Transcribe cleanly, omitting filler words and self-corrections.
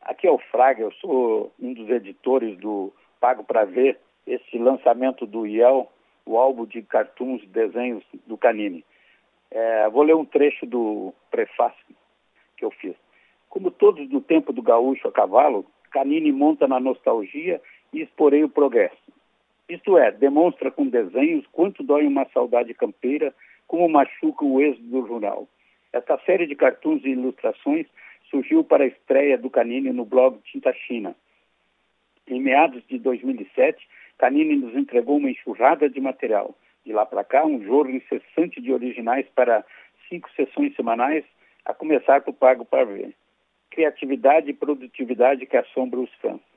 Aqui é o Fraga, eu sou um dos editores do Pago para Ver, esse lançamento do IEL, o álbum de cartoons, desenhos do Canini. Vou ler um trecho do prefácio que eu fiz. Como todos do tempo do gaúcho a cavalo, Canini monta na nostalgia e exporei o progresso. Isto é, demonstra com desenhos quanto dói uma saudade campeira, como machuca o êxodo rural. Esta série de cartoons e ilustrações surgiu para a estreia do Canini no blog Tinta China. Em meados de 2007, Canini nos entregou uma enxurrada de material. De lá para cá, um jorro incessante de originais para 5 sessões semanais, a começar com o Pago para Ver. Criatividade e produtividade que assombram os fãs.